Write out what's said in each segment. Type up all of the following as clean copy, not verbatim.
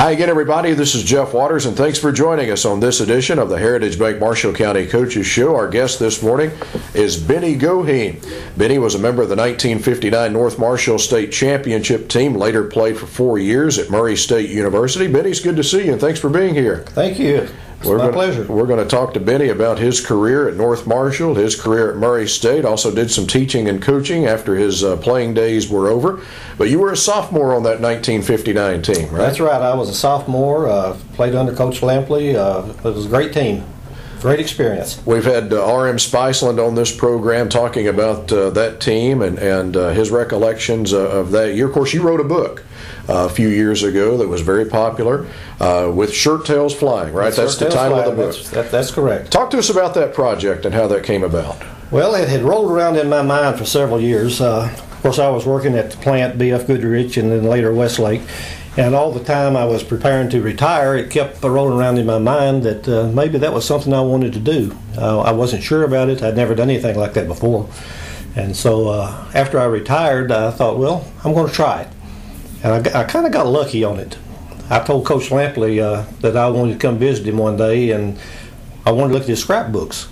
Hi again, everybody. This is Jeff Waters, and thanks for joining us on this edition of the Heritage Bank Marshall County Coaches Show. Our guest this morning is Benny Goheen. Benny was a member of the 1959 North Marshall State Championship team, later played for 4 years at Murray State University. Benny, it's good to see you, and thanks for being here. Thank you. It's my pleasure. We're going to talk to Benny about his career at North Marshall, his career at Murray State. Also did some teaching and coaching after his playing days were over. But you were a sophomore on that 1959 team, right? That's right. I was a sophomore, played under Coach Lampley. It was a great team. Great experience. We've had R.M. Spiceland on this program talking about that team and his recollections of that year. Of course, you wrote a book a few years ago that was very popular with Shirt Tails Flying, right? That's the title of the book. That's correct. Talk to us about that project and how that came about. Well, it had rolled around in my mind for several years. Of course, I was working at the plant, B.F. Goodrich, and then later Westlake. And all the time I was preparing to retire, it kept rolling around in my mind that maybe that was something I wanted to do. I wasn't sure about it. I'd never done anything like that before. And so after I retired, I thought, well, I'm going to try it. And I kind of got lucky on it. I told Coach Lampley that I wanted to come visit him one day, and I wanted to look at his scrapbooks.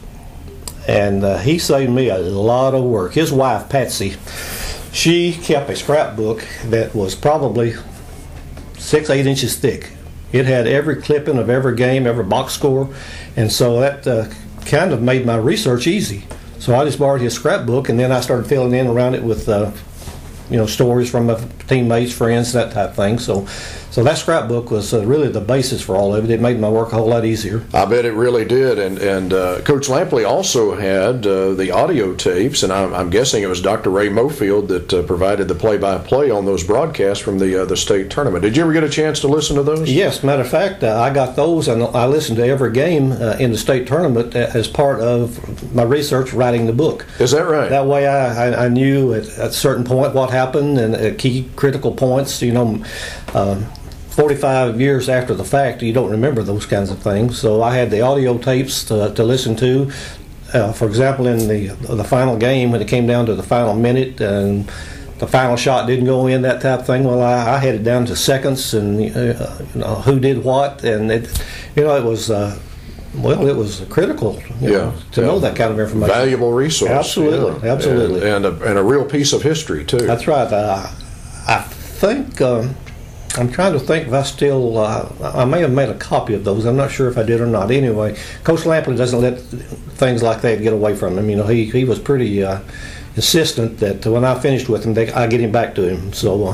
And he saved me a lot of work. His wife, Patsy, she kept a scrapbook that was probably 6-8 inches thick. It had every clipping of every game, every box score, and so that kind of made my research easy. So I just borrowed his scrapbook, and then I started filling in around it with stories from my teammates, friends, that type of thing. So that scrapbook was really the basis for all of it. It made my work a whole lot easier. I bet it really did. And Coach Lampley also had the audio tapes, and I'm guessing it was Dr. Ray Mofield that provided the play-by-play on those broadcasts from the state tournament. Did you ever get a chance to listen to those? Yes. Matter of fact, I got those, and I listened to every game in the state tournament as part of my research writing the book. Is that right? That way I knew at a certain point what happened and key critical points. 45 years after the fact, you don't remember those kinds of things. So I had the audio tapes to listen to. For example, in the final game, when it came down to the final minute and the final shot didn't go in, that type of thing, well, I had it down to seconds and who did what, and it was it was critical to know that kind of information. Valuable resource. Absolutely, absolutely. And a real piece of history, too. That's right. I think, I'm trying to think if I still, I may have made a copy of those. I'm not sure if I did or not. Anyway, Coach Lampley doesn't let things like that get away from him. He was pretty insistent that when I finished with him, I get him back to him. So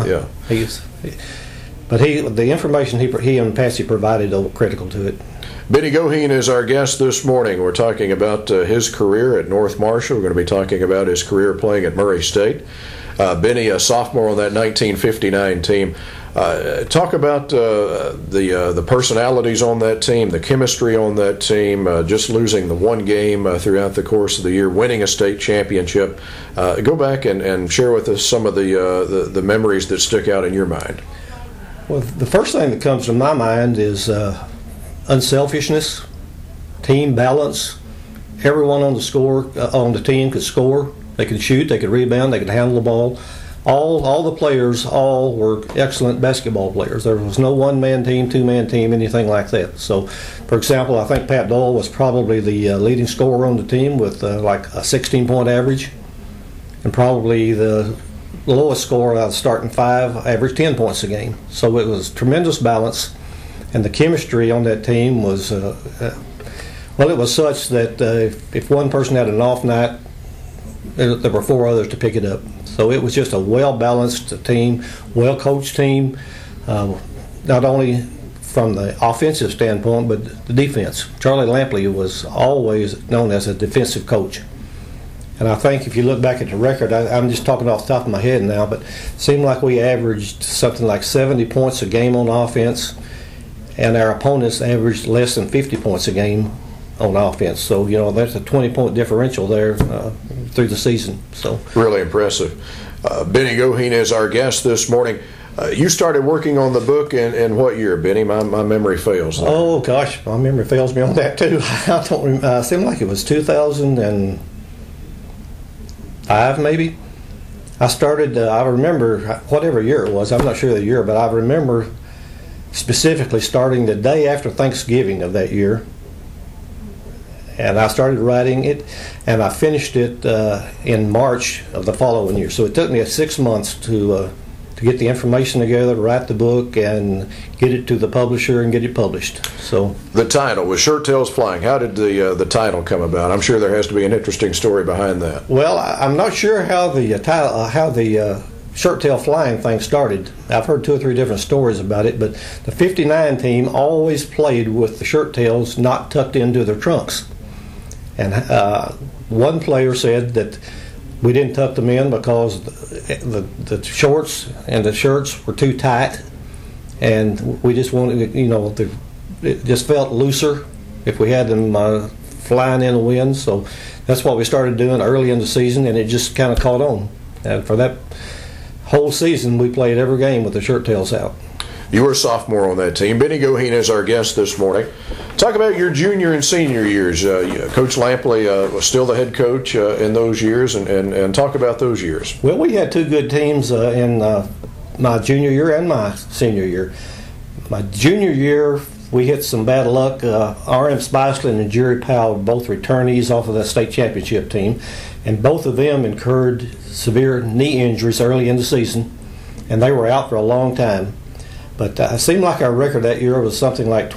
the information he and Patsy provided were critical to it. Benny Goheen is our guest this morning. We're talking about his career at North Marshall. We're going to be talking about his career playing at Murray State. Benny, a sophomore on that 1959 team. Talk about the personalities on that team, the chemistry on that team, just losing the one game throughout the course of the year, winning a state championship. Go back and share with us some of the memories that stick out in your mind. Well, the first thing that comes to my mind is unselfishness, team balance. Everyone on the team could score. They could shoot, they could rebound, they could handle the ball. All the players were excellent basketball players. There was no one-man team, two-man team, anything like that. So, for example, I think Pat Doyle was probably the leading scorer on the team with like a 16-point average, and probably the lowest scorer out of the starting five averaged 10 points a game. So it was tremendous balance, and the chemistry on that team was, it was such that if one person had an off night, there were four others to pick it up. So it was just a well-balanced team, well-coached team, not only from the offensive standpoint, but the defense. Charlie Lampley was always known as a defensive coach. And I think if you look back at the record, I'm just talking off the top of my head now, but it seemed like we averaged something like 70 points a game on offense, and our opponents averaged less than 50 points a game on offense. So, there's a 20-point differential there through the season. So really impressive. Benny Goheen is our guest this morning. You started working on the book in what year, Benny? My memory fails there. Oh, gosh, my memory fails me on that, too. I don't remember. It seemed like it was 2005, maybe. I started, I remember, whatever year it was, I'm not sure the year, but I remember specifically starting the day after Thanksgiving of that year. And I started writing it, and I finished it in March of the following year. So it took me 6 months to get the information together, to write the book, and get it to the publisher and get it published. So the title was Shirt Tails Flying. How did the title come about? I'm sure there has to be an interesting story behind that. Well, I'm not sure how the Shirt Tail Flying thing started. I've heard 2 or 3 different stories about it, but the '59 team always played with the shirt tails not tucked into their trunks. And one player said that we didn't tuck them in because the shorts and the shirts were too tight, and we just wanted, it just felt looser if we had them flying in the wind. So that's what we started doing early in the season, and it just kind of caught on. And for that whole season, we played every game with the shirt tails out. You were a sophomore on that team. Benny Goheen is our guest this morning. Talk about your junior and senior years. Coach Lampley was still the head coach in those years, and talk about those years. Well, we had 2 good teams in my junior year and my senior year. My junior year, we hit some bad luck. R.M. Spiceland and Jerry Powell, both returnees off of that state championship team, and both of them incurred severe knee injuries early in the season, and they were out for a long time. But it seemed like our record that year was something like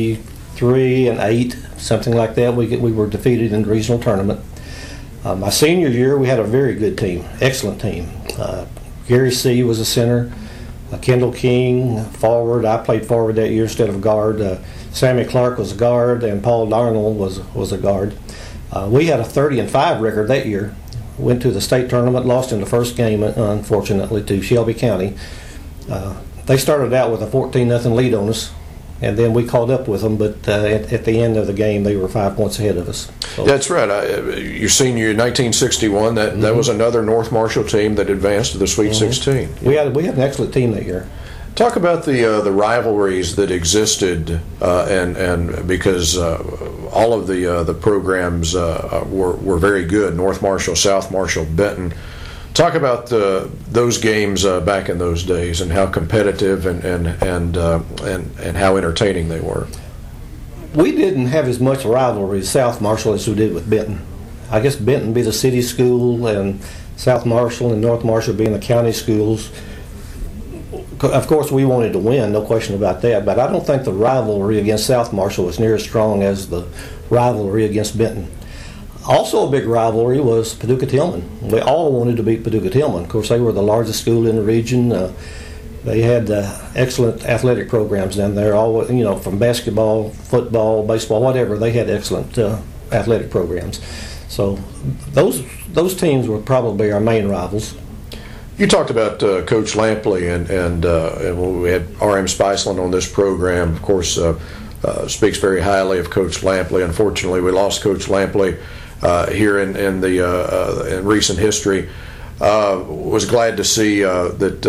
23-8, something like that. We were defeated in the regional tournament. My senior year, we had a very good team, excellent team. Gary C. was a center, Kendall King forward. I played forward that year instead of guard. Sammy Clark was a guard, and Paul Darnell was a guard. We had a 30-5 record that year. Went to the state tournament, lost in the first game, unfortunately, to Shelby County. They started out with a 14-0 lead on us, and then we caught up with them, but at the end of the game, they were 5 points ahead of us. So. That's right. Your senior year, 1961, that was another North Marshall team that advanced to the Sweet 16. We had an excellent team that year. Talk about the rivalries that existed, and because all of the programs were very good. North Marshall, South Marshall, Benton. Talk about those games back in those days and how competitive and how entertaining they were. We didn't have as much rivalry with South Marshall as we did with Benton. I guess Benton being the city school and South Marshall and North Marshall being the county schools. Of course, we wanted to win, no question about that, but I don't think the rivalry against South Marshall was near as strong as the rivalry against Benton. Also a big rivalry was Paducah-Tillman. We all wanted to beat Paducah-Tillman. Of course, they were the largest school in the region. They had excellent athletic programs down there, all from basketball, football, baseball, whatever. They had excellent athletic programs. So those teams were probably our main rivals. You talked about Coach Lampley, and we had R.M. Spiceland on this program. Of course, speaks very highly of Coach Lampley. Unfortunately, we lost Coach Lampley here in recent history. Was glad to see that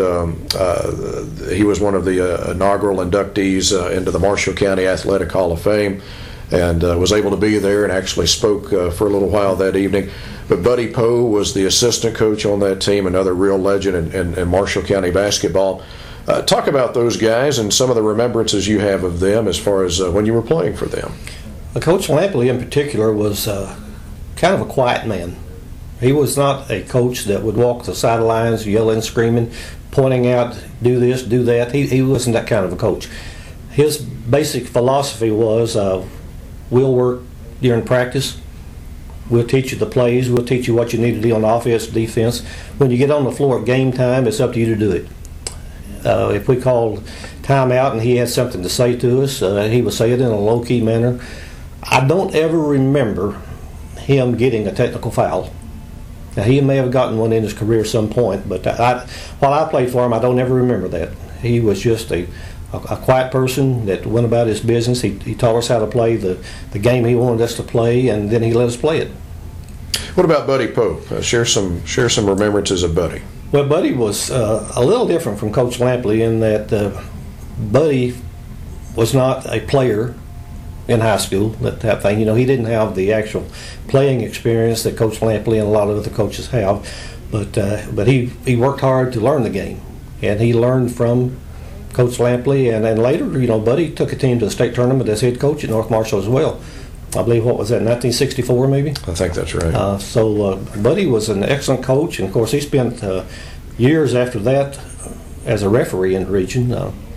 he was one of the inaugural inductees into the Marshall County Athletic Hall of Fame, and was able to be there and actually spoke for a little while that evening. But Buddy Poe was the assistant coach on that team, another real legend in Marshall County basketball. Talk about those guys and some of the remembrances you have of them as far as when you were playing for them. Coach Lampley in particular was kind of a quiet man. He was not a coach that would walk the sidelines yelling, screaming, pointing out, do this, do that. He wasn't that kind of a coach. His basic philosophy was we'll work during practice. We'll teach you the plays. We'll teach you what you need to do on offense, defense. When you get on the floor at game time, it's up to you to do it. If we called timeout and he had something to say to us, he would say it in a low-key manner. I don't ever remember him getting a technical foul. Now, he may have gotten one in his career at some point, but while I played for him, I don't ever remember that. He was just a quiet person that went about his business. He taught us how to play the game he wanted us to play, and then he let us play it. What about Buddy Poe? Share some remembrances of Buddy. Well, Buddy was a little different from Coach Lampley in that Buddy was not a player in high school, that type thing. He didn't have the actual playing experience that Coach Lampley and a lot of other coaches have, but he worked hard to learn the game, and he learned from Coach Lampley, and then later, Buddy took a team to the state tournament as head coach at North Marshall as well. I believe, what was that, 1964 maybe? I think that's right. So Buddy was an excellent coach, and of course he spent years after that as a referee in the region.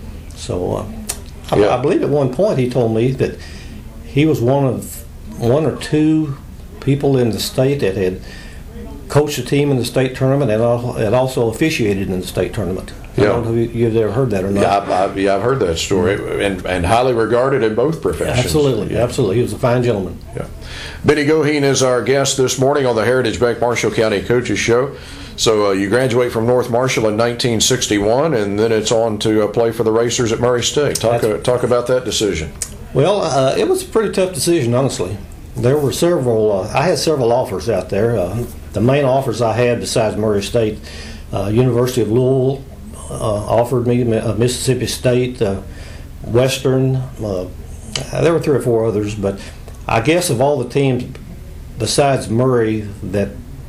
I believe at one point he told me that he was one or two people in the state that had coached a team in the state tournament and had also officiated in the state tournament. I don't know if you've ever heard that or not. Yeah, I've heard that story, and highly regarded in both professions. Absolutely, absolutely. He was a fine gentleman. Yeah. Benny Goheen is our guest this morning on the Heritage Bank Marshall County Coaches Show. So you graduate from North Marshall in 1961, and then it's on to play for the Racers at Murray State. Talk about that decision. Well, it was a pretty tough decision, honestly. There were several. I had several offers out there. The main offers I had, besides Murray State, University of Louisville offered me, Mississippi State, Western. There were 3 or 4 others, but I guess of all the teams besides Murray that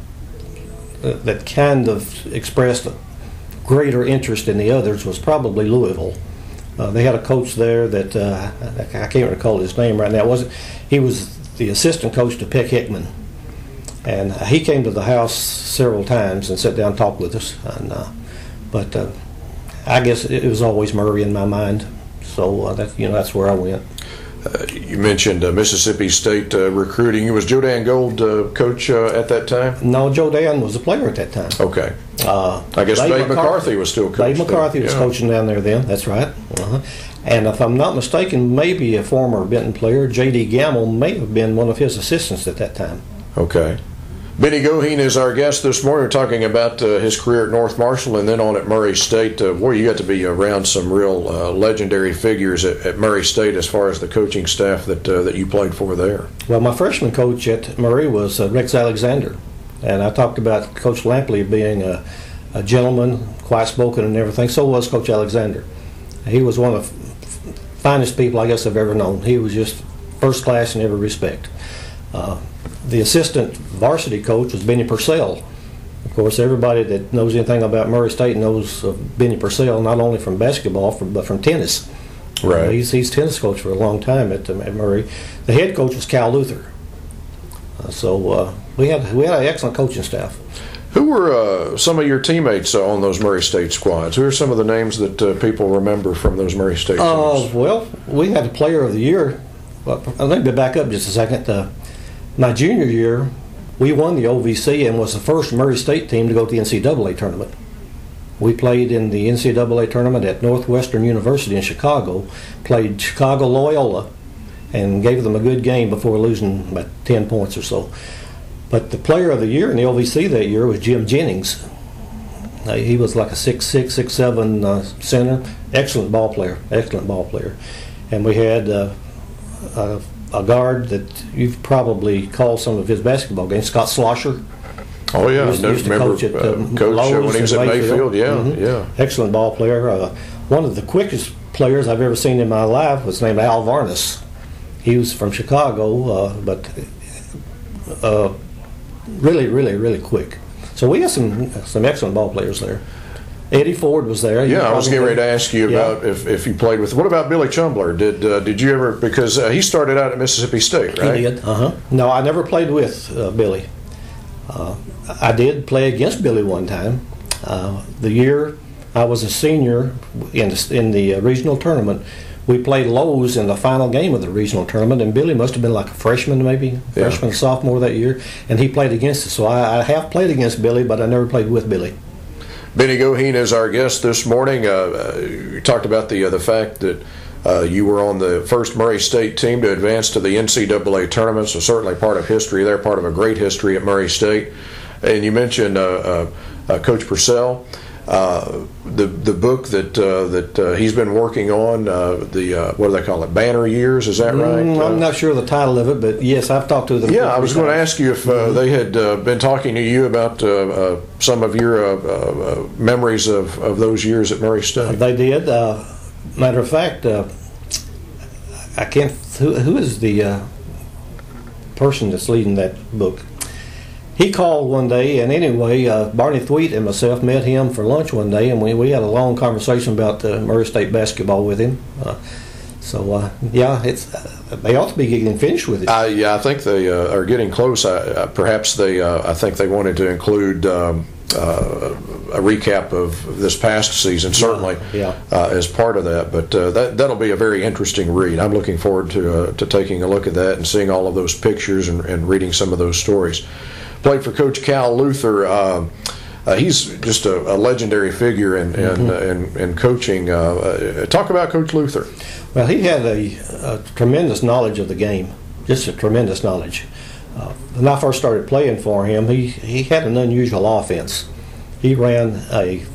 kind of expressed a greater interest in the others was probably Louisville. They had a coach there that I can't recall his name right now. He was the assistant coach to Peck Hickman, and he came to the house several times and sat down and talked with us. But I guess it was always Murray in my mind, so that's where I went. You mentioned Mississippi State recruiting. Was Joe Dan Gold coach at that time? No, Joe Dan was a player at that time. Okay. I guess Dave McCarthy was still coaching. Dave McCarthy was coaching down there then. That's right. And if I'm not mistaken, maybe a former Benton player, J.D. Gamble, may have been one of his assistants at that time. Okay. Benny Goheen is our guest this morning. We're talking about his career at North Marshall and then on at Murray State. Boy, you got to be around some real legendary figures at Murray State as far as the coaching staff that you played for there. Well, my freshman coach at Murray was Rex Alexander. And I talked about Coach Lampley being a gentleman, quiet-spoken and everything. So was Coach Alexander. He was one of the finest people I guess I've ever known. He was just first class in every respect. The assistant varsity coach was Benny Purcell. Of course, everybody that knows anything about Murray State knows Benny Purcell, not only from basketball, but from tennis. Right. He's tennis coach for a long time at Murray. The head coach was Cal Luther. So we had an excellent coaching staff. Who were some of your teammates on those Murray State squads? Who are some of the names that people remember from those Murray State teams? Well, we had a player of the year. Let me back up just a second. My junior year, we won the OVC and was the first Murray State team to go to the NCAA tournament. We played in the NCAA tournament at Northwestern University in Chicago, played Chicago Loyola, and gave them a good game before losing about 10 points or so. But the player of the year in the OVC that year was Jim Jennings. He was like a 6'6", 6'7" center. Excellent ball player. And we had a guard that you've probably called some of his basketball games, Scott Slosher. Oh, yeah. Used to remember coach at Coach when he was at Mayfield. Yeah. Excellent ball player. One of the quickest players I've ever seen in my life was named Al Varnes. He was from Chicago, but really, really, really quick. So we had some excellent ball players there. Eddie Ford was there. Yeah, I was getting ready to ask you about if you played with. What about Billy Chumbler? Did you ever? Because he started out at Mississippi State, right? He did. No, I never played with Billy. I did play against Billy one time. The year I was a senior in the regional tournament, we played Lowe's in the final game of the regional tournament, and Billy must have been like a freshman, maybe freshman, sophomore that year, and he played against us. So I have played against Billy, but I never played with Billy. Benny Goheen is our guest this morning. You talked about the fact that you were on the first Murray State team to advance to the NCAA tournament, so certainly part of history there, part of a great history at Murray State. And you mentioned Coach Purcell. The book that he's been working on, what do they call it, Banner Years, is that right? I'm not sure the title of it, but yes, I've talked to them. Yeah, I was going to ask you if they had been talking to you about some of your memories of those years at Murray State. They did. Matter of fact, I can't. Who is the person that's leading that book? he called one day, and anyway, Barney Thweet and myself met him for lunch one day, and we had a long conversation about Murray State basketball with him. It's they ought to be getting finished with it. I think they are getting close. Perhaps I think they wanted to include a recap of this past season, certainly, as part of that. But that'll be a very interesting read. I'm looking forward to taking a look at that and seeing all of those pictures and reading some of those stories. Played for Coach Cal Luther. He's just a legendary figure in coaching. Talk about Coach Luther. Well, he had a tremendous knowledge of the game, just a tremendous knowledge. When I first started playing for him, he had an unusual offense. He ran a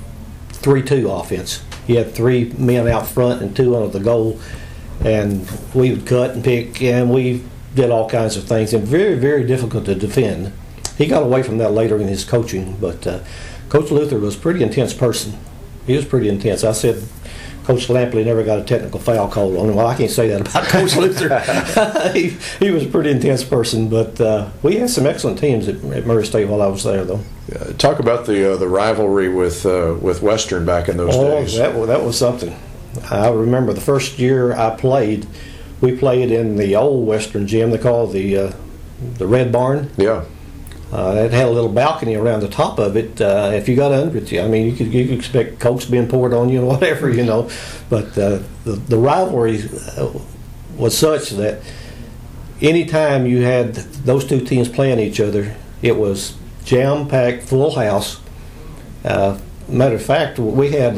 3-2 offense. He had 3 men out front and 2 under the goal, and we would cut and pick, and we did all kinds of things, and very, very difficult to defend. He got away from that later in his coaching, but Coach Luther was a pretty intense person. He was pretty intense. I said Coach Lampley never got a technical foul called on him. Well, I can't say that about Coach Luther. he was a pretty intense person, but we had some excellent teams at Murray State while I was there, though. Talk about the rivalry with Western back in those days. That was something. I remember the first year I played, we played in the old Western gym. They call it the Red Barn. Yeah. It had a little balcony around the top of it. If you got under it, I mean, you could expect Cokes being poured on you and whatever, you know. But the rivalry was such that any time you had those two teams playing each other, it was jam-packed, full house. Matter of fact, we had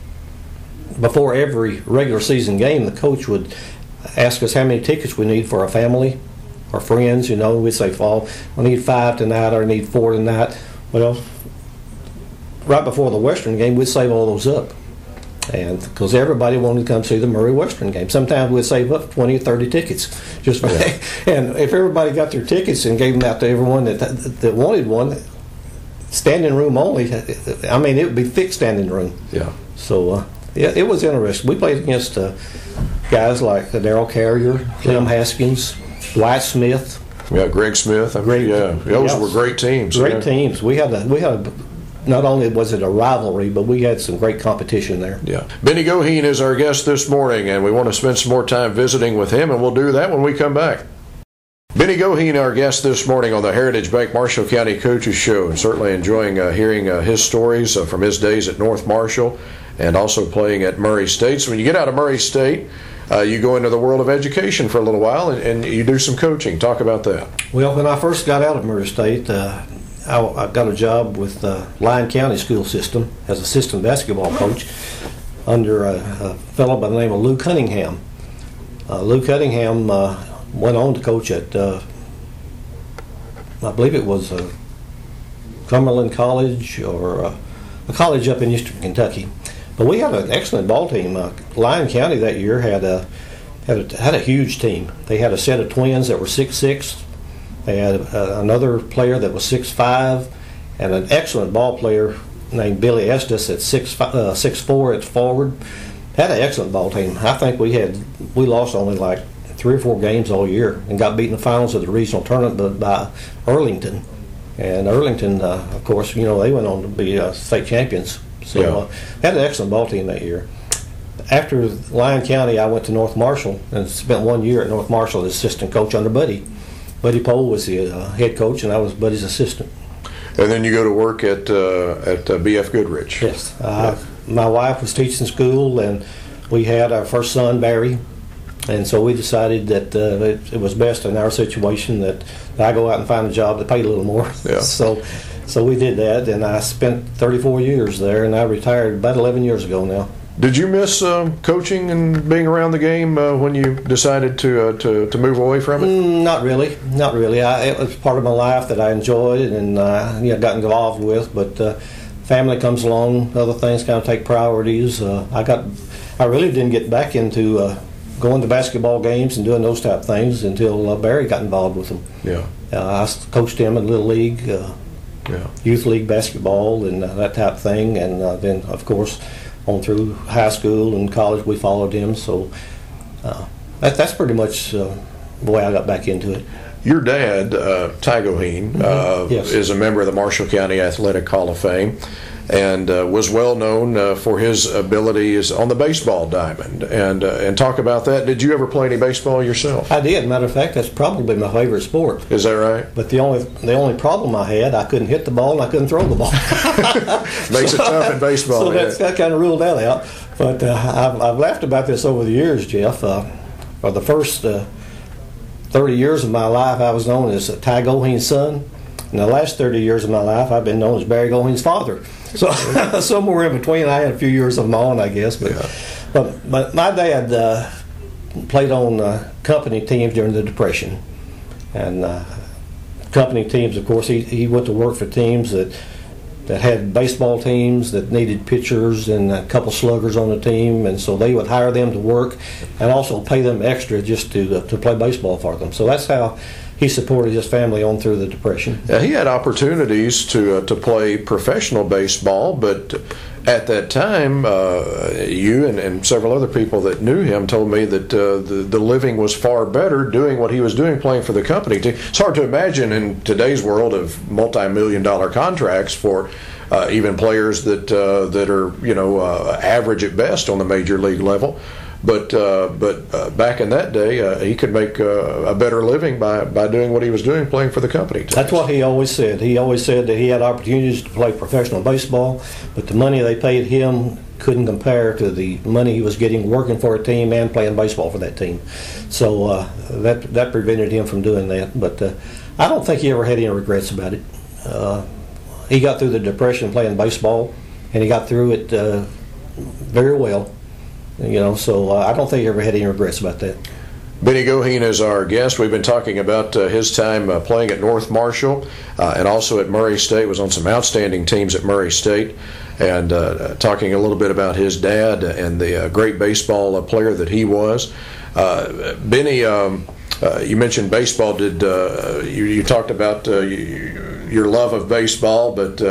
before every regular season game, the coach would ask us how many tickets we need for a family or friends. You know, we'd say, I need 5 tonight, or I need 4 tonight. Well, right before the Western game, we'd save all those up, and because everybody wanted to come see the Murray Western game. Sometimes we'd save up 20 or 30 tickets just for that. And if everybody got their tickets and gave them out to everyone that wanted one, standing room only. I mean, it would be thick standing room. Yeah. So it was interesting. We played against guys like Darrell Carrier, Clem Haskins, Dwight Smith. Yeah, Greg Smith. Those were great teams. Great teams. We had not only was it a rivalry, but we had some great competition there. Yeah. Benny Goheen is our guest this morning, and we want to spend some more time visiting with him, and we'll do that when we come back. Benny Goheen, our guest this morning on the Heritage Bank Marshall County Coaches Show, and certainly enjoying hearing his stories from his days at North Marshall and also playing at Murray State. So when you get out of Murray State, you go into the world of education for a little while, and you do some coaching. Talk about that. Well, when I first got out of Murray State, I got a job with Lyon County School System as assistant basketball coach under a fellow by the name of Lou Cunningham. Lou Cunningham went on to coach at, I believe it was Cumberland College or a college up in Eastern Kentucky. But we had an excellent ball team. Lyon County that year had a huge team. They had a set of twins that were 6'6". They had another player that was 6'5", and an excellent ball player named Billy Estes at 6'4" at forward. Had an excellent ball team. I think we lost only like 3 or 4 games all year and got beaten in the finals of the regional tournament by Arlington. And Arlington, of course, you know, they went on to be state champions. So had an excellent ball team that year. After Lyon County, I went to North Marshall and spent 1 year at North Marshall as assistant coach under Buddy. Buddy Pohl was the head coach, and I was Buddy's assistant. And then you go to work at B.F. Goodrich. Yes. My wife was teaching school, and we had our first son, Barry. And so we decided that it was best in our situation that I go out and find a job that paid a little more. Yeah. So we did that, and I spent 34 years there, and I retired about 11 years ago now. Did you miss coaching and being around the game when you decided to move away from it? Not really. It was part of my life that I enjoyed and got involved with. But family comes along, other things kind of take priorities. I really didn't get back into going to basketball games and doing those type of things until Barry got involved with them. Yeah. I coached him in Little League, Youth League basketball, and that type of thing. And then, of course, on through high school and college, we followed him. So that's pretty much the way I got back into it. Your dad, Ty Goheen, Yes. is a member of the Marshall County Athletic Hall of Fame, and was well known for his abilities on the baseball diamond. And talk about that. Did you ever play any baseball yourself? I did. Matter of fact, that's probably my favorite sport. Is that right? But the only problem I had, I couldn't hit the ball and I couldn't throw the ball. Makes it tough in baseball. So that kind of ruled that out. But I've laughed about this over the years, Jeff. For the first 30 years of my life, I was known as Ty Goheen's son. In the last 30 years of my life, I've been known as Barry Goheen's father. So somewhere in between, I had a few years of my own, I guess. But my dad played on company teams during the Depression. And company teams, of course, he went to work for teams that had baseball teams that needed pitchers and a couple sluggers on the team, and so they would hire them to work and also pay them extra just to play baseball for them. So that's how he supported his family on through the Depression. He had opportunities to play professional baseball, but at that time, you and several other people that knew him told me that the living was far better doing what he was doing, playing for the company team. It's hard to imagine in today's world of multi-million-dollar contracts for even players that are average at best on the major league level. But back in that day, he could make a better living by doing what he was doing, playing for the company. That's what he always said. He always said that he had opportunities to play professional baseball, but the money they paid him couldn't compare to the money he was getting working for a team and playing baseball for that team. So that prevented him from doing that. But I don't think he ever had any regrets about it. He got through the Depression playing baseball, and he got through it very well. So I don't think he ever had any regrets about that. Benny Goheen is our guest. We've been talking about his time playing at North Marshall and also at Murray State. Was on some outstanding teams at Murray State, and talking a little bit about his dad and the great baseball player that he was. Benny, you mentioned baseball. Did you talked about your love of baseball, but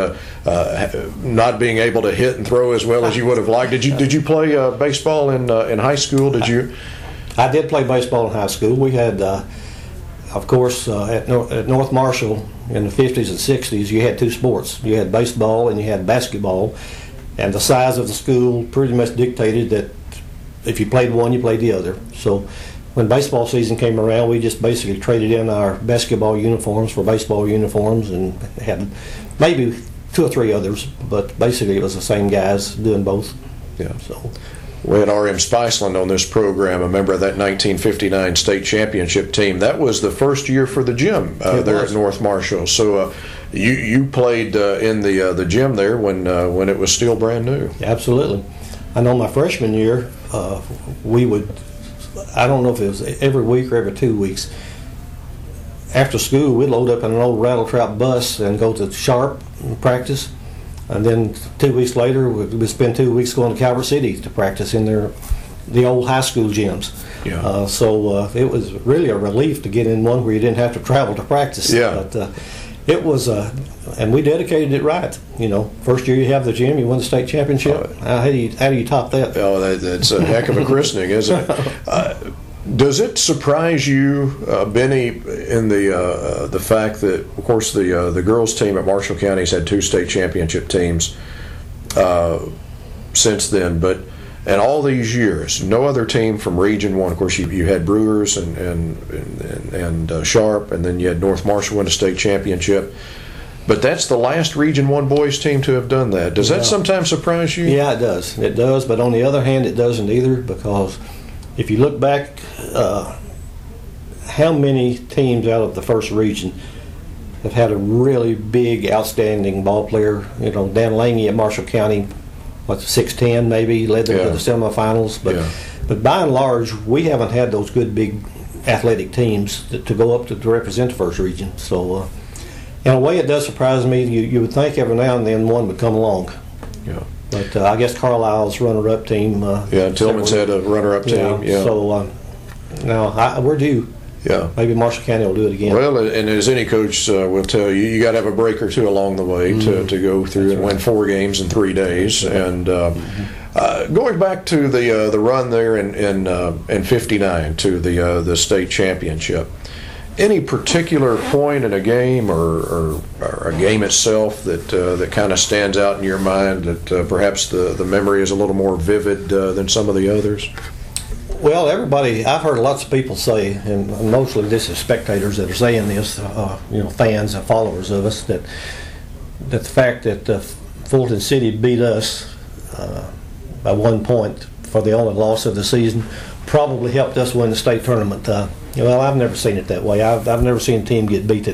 not being able to hit and throw as well as you would have liked? Did you play baseball in high school? Did you? I did play baseball in high school. We had, of course, at North Marshall in the 50s and 60s, you had two sports. You had baseball and you had basketball, and the size of the school pretty much dictated that if you played one, you played the other. So when baseball season came around, we just basically traded in our basketball uniforms for baseball uniforms and had maybe two or three others, but basically it was the same guys doing both. Yeah. So we had R.M. Spiceland on this program, a member of that 1959 state championship team. That was the first year for the gym there at North Marshall. So you played in the gym there when it was still brand new. Absolutely. I know my freshman year, we would, I don't know if it was every week or every 2 weeks, after school we'd load up in an old rattletrap bus and go to Sharp and practice. And then 2 weeks later, we'd spend 2 weeks going to Calvert City to practice in the old high school gyms. Yeah. So it was really a relief to get in one where you didn't have to travel to practice. Yeah. But it was, and we dedicated it right. First year you have the gym, you win the state championship. How do you top that? Oh, that's a heck of a christening, isn't it? Does it surprise you, Benny, in the fact that, of course, the girls' team at Marshall County has had two state championship teams since then, but in all these years, no other team from Region 1, of course, you had Brewers and Sharp, and then you had North Marshall win a state championship, but that's the last Region 1 boys team to have done that. Does that sometimes surprise you? Yeah, it does. It does, but on the other hand, it doesn't either, because if you look back, how many teams out of the first region have had a really big, outstanding ball player? Dan Lange at Marshall County, 6'10", maybe, led them to the semifinals. But by and large, we haven't had those good, big, athletic teams to go up to represent the first region. So, in a way, it does surprise me. You would think every now and then one would come along. Yeah. But I guess Carlisle's runner-up team. Tillman's had a runner-up team. Yeah. So now we're due. Yeah. Maybe Marshall County will do it again. Well, and as any coach will tell you, you got to have a break or two along the way to go through and win 4 games in 3 days. And going back to the run there in '59 to the state championship, Any particular point in a game or a game itself that kind of stands out in your mind that perhaps the memory is a little more vivid than some of the others? Well, everybody, I've heard lots of people say, and mostly this is spectators that are saying this, fans and followers of us, that the fact that Fulton City beat us by 1 point for the only loss of the season probably helped us win the state tournament. Well, I've never seen it that way. I've never seen a team get beat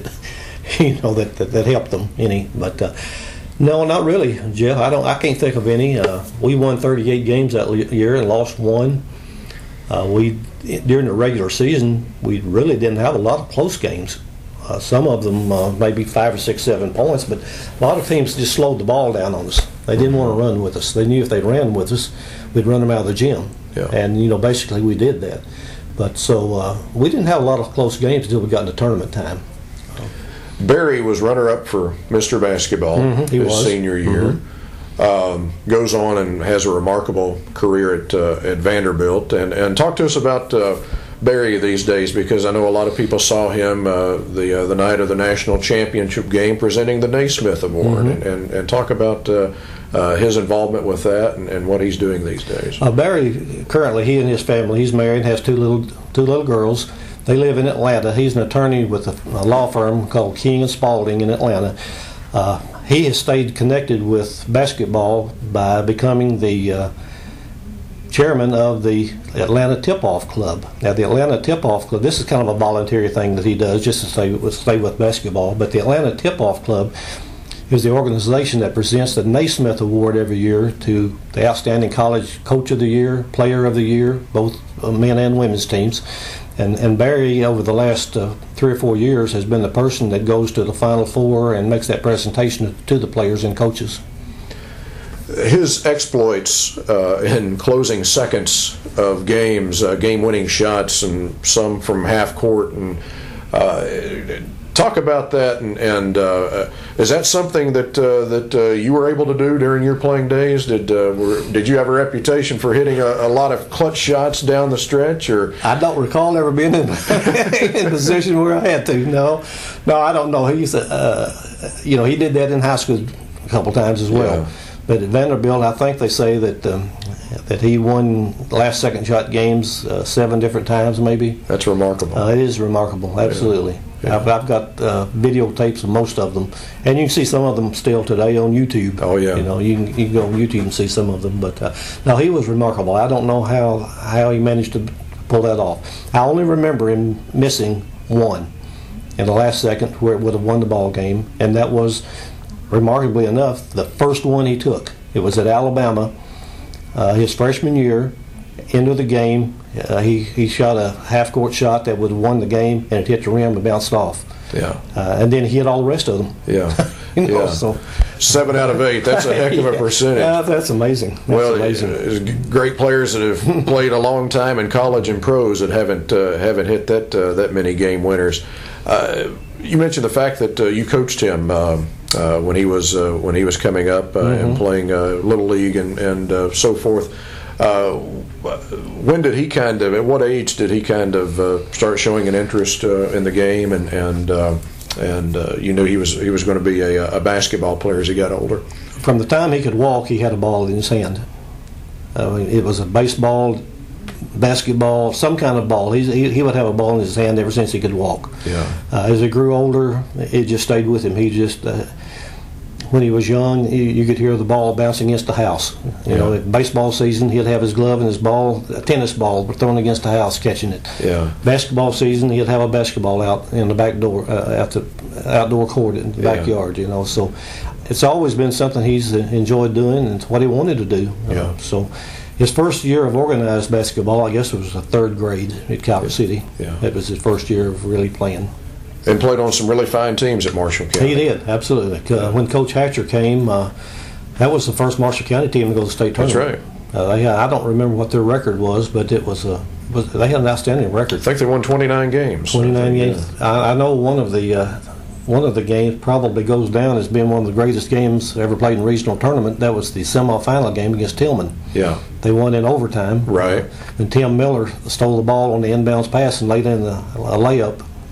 that helped them any. But no, not really, Jeff. I can't think of any. We won 38 games that year and lost 1. During the regular season, we really didn't have a lot of close games. Some of them maybe 5 or 6, 7 points, but a lot of teams just slowed the ball down on us. They didn't want to run with us. They knew if they ran with us, we'd run them out of the gym. Yeah. And basically we did that. But so we didn't have a lot of close games until we got into tournament time. Barry was runner-up for Mr. Basketball his senior year. Goes on and has a remarkable career at Vanderbilt. And talk to us about Barry these days, because I know a lot of people saw him the night of the national championship game presenting the Naismith Award. And talk about his involvement with that and what he's doing these days. Barry, currently, he and his family, he's married, has two little girls. They live in Atlanta. He's an attorney with a law firm called King and Spalding in Atlanta. He has stayed connected with basketball by becoming the chairman of the Atlanta Tip-Off Club. Now, the Atlanta Tip-Off Club, this is kind of a voluntary thing that he does just to stay with basketball, but the Atlanta Tip-Off Club is the organization that presents the Naismith Award every year to the outstanding college coach of the year, player of the year, both men and women's teams. And Barry, over the last 3 or 4 years, has been the person that goes to the Final Four and makes that presentation to the players and coaches. His exploits in closing seconds of games, game-winning shots, and some from half court, and talk about that. And is that something that you were able to do during your playing days? Did you have a reputation for hitting a lot of clutch shots down the stretch? Or I don't recall ever being in a position where I had to. No, I don't know. He's he did that in high school a couple times as well. Yeah. But at Vanderbilt, I think they say that he won last second shot games 7 different times, maybe. That's remarkable. It is remarkable, absolutely. Yeah. I've got videotapes of most of them, and you can see some of them still today on YouTube. Oh yeah. You can go on YouTube and see some of them. But no, he was remarkable. I don't know how he managed to pull that off. I only remember him missing 1 in the last second where it would have won the ball game, and that was, remarkably enough, the first one he took. It was at Alabama, his freshman year. End of the game, he shot a half-court shot that would have won the game, and it hit the rim and bounced off. Yeah. And then he hit all the rest of them. Yeah. So 7 out of 8. That's a heck of a percentage. Yeah, that's amazing. Amazing. Great players that have played a long time in college and pros that haven't hit that many game winners. You mentioned the fact that you coached him when he was coming up and playing Little League and so forth. When did he at what age did he start showing an interest in the game and you knew he was going to be a basketball player as he got older? From the time he could walk, he had a ball in his hand. It was a baseball, basketball, some kind of ball. He would have a ball in his hand ever since he could walk. Yeah. As he grew older, it just stayed with him. He just when he was young, you could hear the ball bouncing against the house. At baseball season, he'd have his glove and his ball, a tennis ball, thrown against the house, catching it. Yeah. Basketball season, he'd have a basketball out in the back door, at the outdoor court in the backyard. So it's always been something he's enjoyed doing, and it's what he wanted to do. Yeah. So his first year of organized basketball, I guess it was the 3rd grade at Calvert City. Yeah. That was his first year of really playing. And played on some really fine teams at Marshall County. He did, absolutely. When Coach Hatcher came, that was the first Marshall County team to go to the state tournament. That's right. I don't remember what their record was, but it was they had an outstanding record. I think they won 29 games. 29 games. Yeah. I know one of the games probably goes down as being one of the greatest games ever played in a regional tournament. That was the semifinal game against Tillman. Yeah. They won in overtime. Right. And Tim Miller stole the ball on the inbounds pass and laid in a layup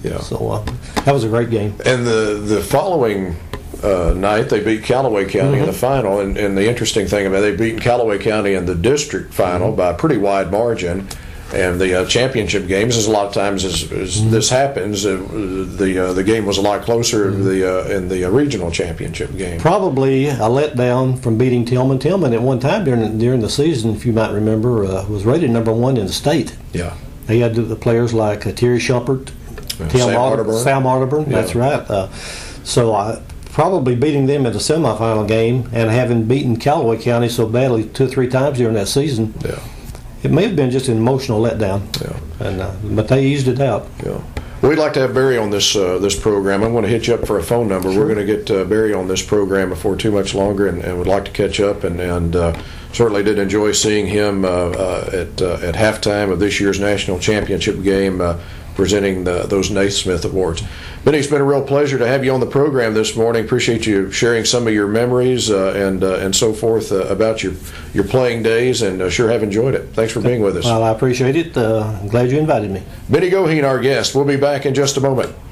Yeah. So that was a great game. And the following night, they beat Callaway County in the final. And the interesting thing about it, they beat Callaway County in the district final by a pretty wide margin. And the championship games, as a lot of times as this happens, the game was a lot closer in the regional championship game. Probably a letdown from beating Tillman. Tillman at one time during the season, if you might remember, was rated number 1 in the state. Yeah. They had the players like Terry Shumpert, Sam Arterburn. Yeah. That's right. So probably beating them in the semifinal game and having beaten Callaway County so badly 2 or 3 times during that season. Yeah. It may have been just an emotional letdown, but they eased it out. Yeah. We'd like to have Barry on this program. I'm going to hit you up for a phone number. Sure. We're going to get Barry on this program before too much longer, and would like to catch up. And certainly did enjoy seeing him at halftime of this year's national championship game, presenting those Naismith Awards. Benny, it's been a real pleasure to have you on the program this morning. Appreciate you sharing some of your memories and so forth about your playing days, and sure have enjoyed it. Thanks for being with us. Well, I appreciate it. I'm glad you invited me. Benny Goheen, our guest. We'll be back in just a moment.